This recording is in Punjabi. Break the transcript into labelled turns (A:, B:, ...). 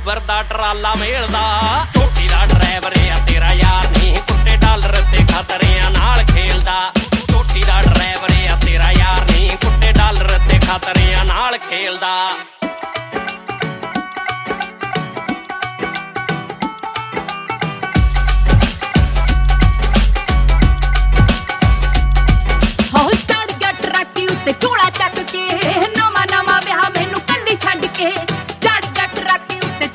A: ਊਬਰ ਦਾ ਟਰਾਲਾ ਮੇਲਦਾ। ਝੋਟੀ ਦਾ ਡਰਾਈਵਰ ਆ ਤੇਰਾ ਯਾਰ ਨੀ, ਕੁੱਟੇ ਡਾਲਰ ਤੇ ਖਤਰਿਆਂ ਨਾਲ ਖੇਲਦਾ।